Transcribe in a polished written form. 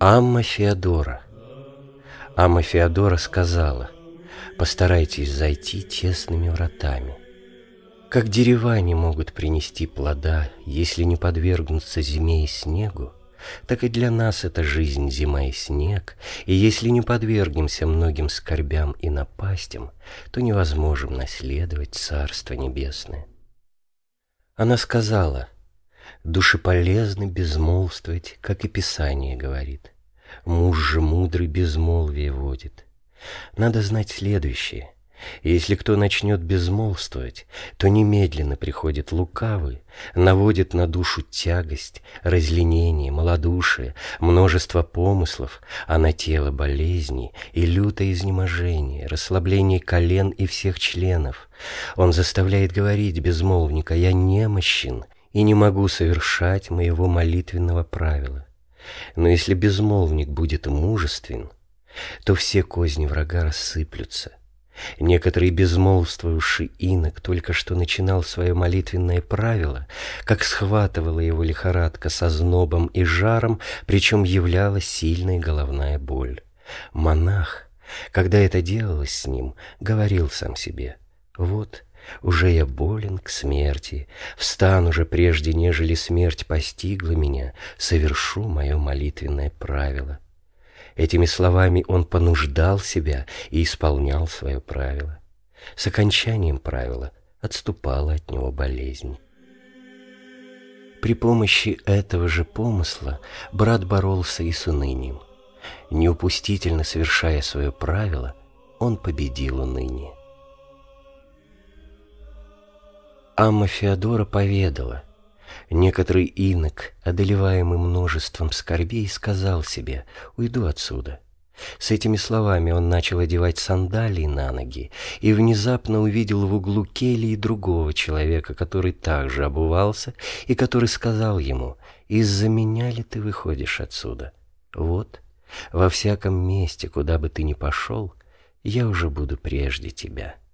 Амма Феодора. Амма Феодора сказала: «Постарайтесь зайти тесными вратами. Как дерева не могут принести плода, если не подвергнуться зиме и снегу, так и для нас это жизнь, зима и снег, и если не подвергнемся многим скорбям и напастям, то невозможно наследовать Царство Небесное». Она сказала: «Душеполезно безмолвствовать, как и Писание говорит. Муж же мудрый безмолвие водит». Надо знать следующее: если кто начнет безмолвствовать, то немедленно приходит лукавый, наводит на душу тягость, разленение, малодушие, множество помыслов, а на тело болезни и лютое изнеможение, расслабление колен и всех членов. Он заставляет говорить безмолвника: «Я немощен и не могу совершать моего молитвенного правила». Но если безмолвник будет мужествен, то все козни врага рассыплются. Некоторый безмолвствовавший инок только что начинал свое молитвенное правило, как схватывала его лихорадка со знобом и жаром, причем являлась сильная головная боль. Монах, когда это делалось с ним, говорил сам себе: «Вот, уже я болен к смерти, встану же прежде, нежели смерть постигла меня, совершу мое молитвенное правило». Этими словами он понуждал себя и исполнял свое правило. С окончанием правила отступала от него болезнь. При помощи этого же помысла брат боролся и с унынием. Неупустительно совершая свое правило, он победил уныние. Амма Феодора поведала: некоторый инок, одолеваемый множеством скорбей, сказал себе: «Уйду отсюда». С этими словами он начал одевать сандалии на ноги и внезапно увидел в углу кельи другого человека, который также обувался, и который сказал ему: «Из-за меня ли ты выходишь отсюда? Вот, во всяком месте, куда бы ты ни пошел, я уже буду прежде тебя».